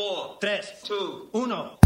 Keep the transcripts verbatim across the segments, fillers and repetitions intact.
four, tres, two, uno.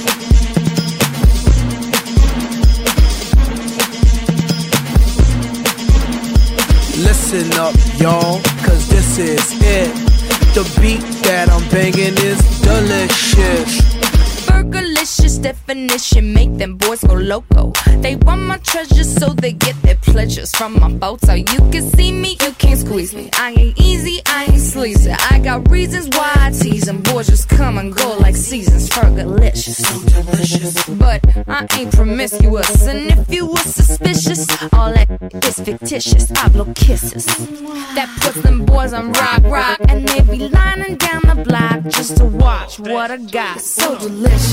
Listen up, y'all, cause this is it. The beat that I'm banging is delicious. Burgerlicious definition, make them boys go loco. They want my treasures so they get their pleasures from my photo. You can see me, you can't squeeze me. I ain't easy, I ain't sleazy. I got reasons why I tease them. Boys just come and go like seasons. Burgerlicious, so delicious. But I ain't promiscuous, and if you were suspicious, all that is fictitious. I blow kisses that puts them boys on rock, rock, and they be lining down the block just to watch what I got. So delicious.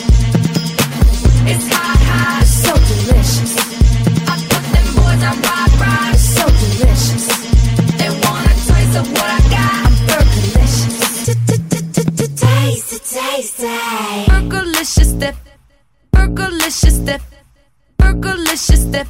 It's hot, hot, so delicious. I put them boys on rock, rock, so delicious. They want a taste of what I got. I'm burgerlicious. Taste, taste, taste. Burgerlicious, def, burgerlicious, def, burgerlicious, def.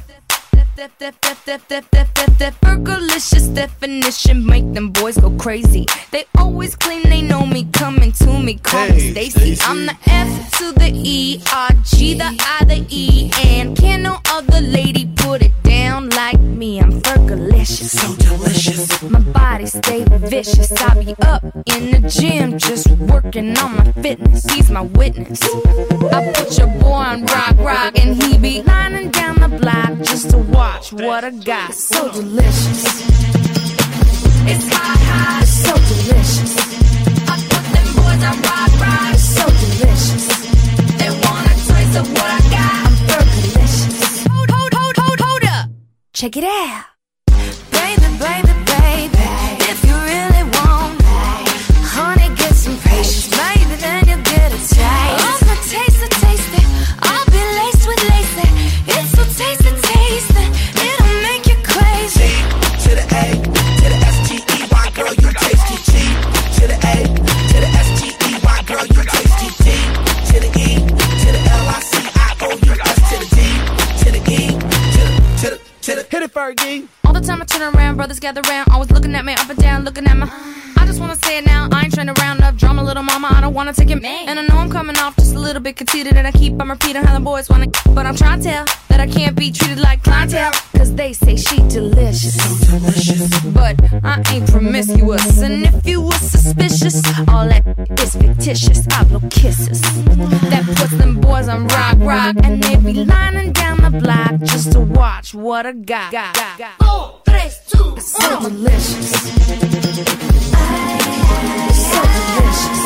Burgerlicious definition, make them boys go crazy. They always claim they know me, coming to me, call me Stacy. I'm the F to the E, R, G, the I, the E, and can no other lady put it down like me. I'm burgerlicious, so delicious. My body stay vicious. I be up in the gym, just working on my fitness. He's my witness. I put your boy on rock, rock, and he be lining down the block just to watch what I got. So delicious. It's hot, hot, so delicious. I put them boys on rock, rock, so delicious. They want a taste of what I got. I'm burgerlicious. Hold, hold, hold, hold, hold up. Check it out. Baby, baby, baby, if you really want, honey, get some patience. Maybe then you'll get a taste. Oh, my taste, a taste it. I'll be laced with lace. It's so tasty, tasty. It'll make you crazy. To the A, to the S T E Y, girl, you tasty. G to the A, to the S T E Y, girl, you tasty. D to the E, to the L I C I O U S to the D, to the E, to the, to the, to the, hit it, Fergie. All the time I turn around, brothers gather round, always looking at me up and down, looking at my. I just wanna say it now, I ain't trying to round up drama, little mama, I don't wanna take it. And I know I'm coming off just a little bit conceited, and I keep on repeating how the boys wanna. But I'm trying to tell that I can't be treated like clientele, cause they say she delicious. So delicious. But I ain't promiscuous, and if you were suspicious, all that is fictitious. I blow kisses that puts them boys on rock, rock, and they be lining down the block just to watch what I got. got, got, got. Four, tres, two, So uno. delicious. So delicious.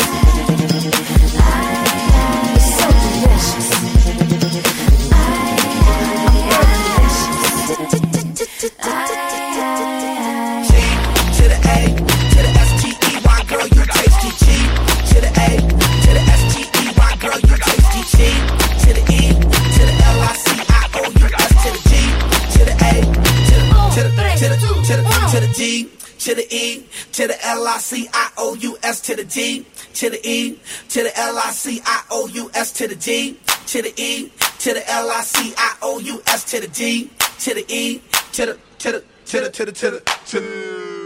So delicious. To the A, to the S T E Y, girl, you tasty. G to the A, to the S T E Y, girl, you tasty. G to the E, to the L I C I O U S to the D, to the A, to the, to the, to the, to the, to the D, to the E, to the L I C I O U S to the D, to the E, to the L I C I O U S to the D, to the E, to the L I C I O U S to the D, to the E, to the, to the, to the, to the, to the, to the.